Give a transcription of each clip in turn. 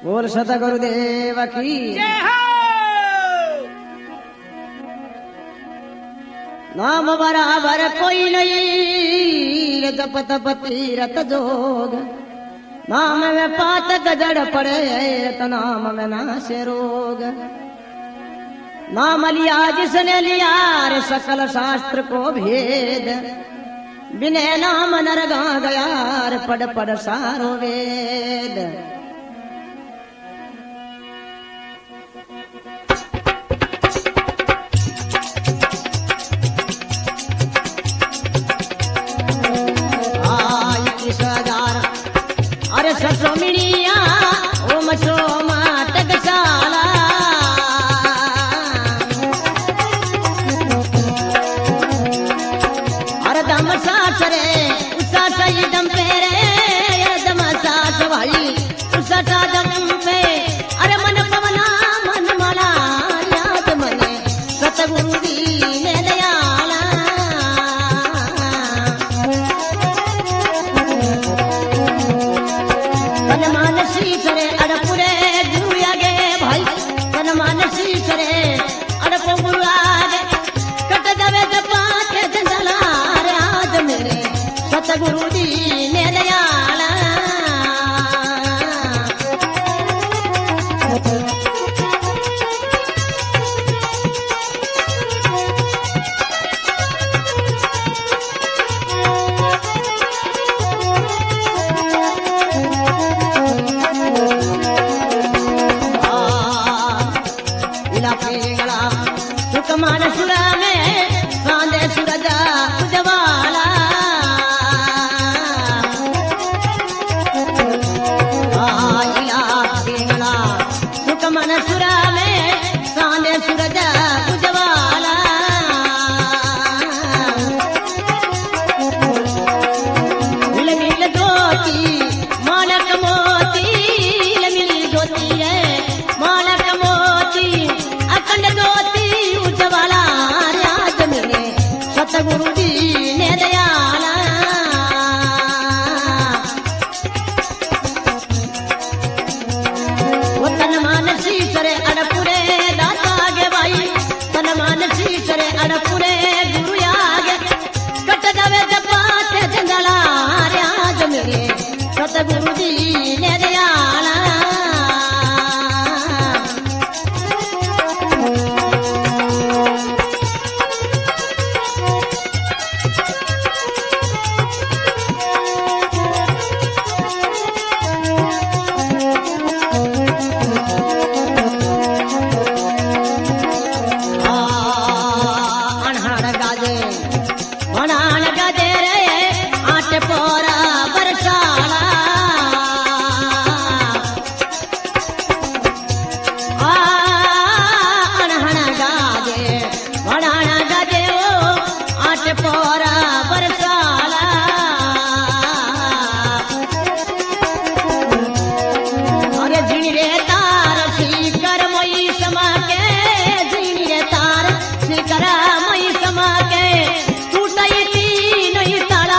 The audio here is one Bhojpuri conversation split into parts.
बोल सतगुरुदेव की जय हो। नाम बराबर कोई नहीं जप तप तीरथ जोग नाम में पात गजड़ पड़े तो नाम में नाशे रोग नाम लिया जिसने लिया रे सकल शास्त्र को भेद बिने नाम नरगा गया रे पढ़ पढ़ सारो वेद अरे ससो मिड़िया ओम सोमा टकसाला अरे दम सास रे उसा सही दम पे रे दम सास भाई उसा दम पे अरे मन पवना मन माला याद मने सतगुरु दीन दयाला तन मानसी करे अड़पुरे गुरु आगे भाई तन मानसी करे अड़प गुरु आगे कट दवे पाते जंगला रे आज मेरे सतगुरु दीन दयाला सुकमान सुरा में सांदे सूरजा उजवाला सुकमान सुरा में सांदे सूरजा उजवाला मिल मिल ज्योति मालक मोती मिल ज्योति है मालक मोती अखंड ज्योति उज्जवला राज मेरे सतगुरु दीन दयाला वो तन मानसी करे अड़पुरे दाता गे भाई तन मानसी करे अड़पुरे गुरु आगे कट दवे जपाते जंगला राज मेरे सतगुरु दीन दयाला पोरा बरसाला अनहण गाजे वणाण गाजे ओ आठ पोरा बरसाला अरे झिणी रे तार श्रीकर मई समा के झिणी रे तार श्रीकर मई समा के टूटई नहीं ताला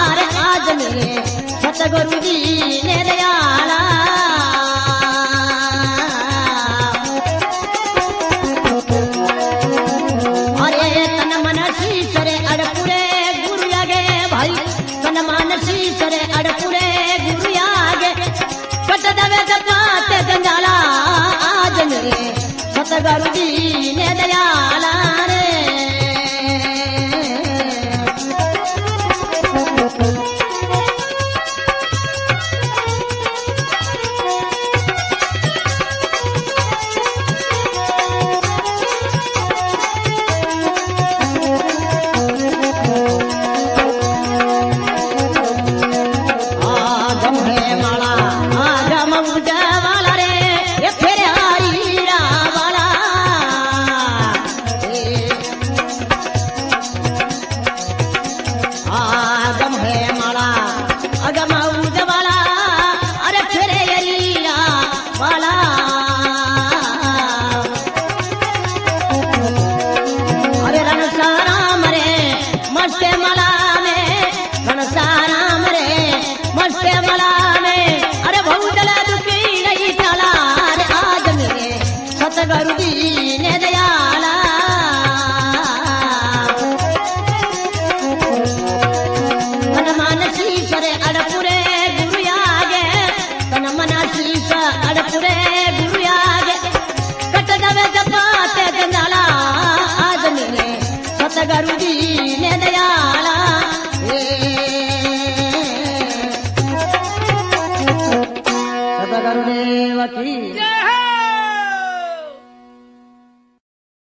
सतगुरु दीन दयाला अरे तन मन शीशरे अड़पुरे गुरु आगे भाई तन मन शीशरे अड़पुरे गुरु आगे कट दवे जपाते जंजाला आज मेरे सतगुरु दीन दयाला रे उजवाला रे ये फेरे आई रावाला पूरे गुरु आगे कट जावे जपाते जंजाला आज मेरे सतगुरु जी ने दयाला सतगुरु देव की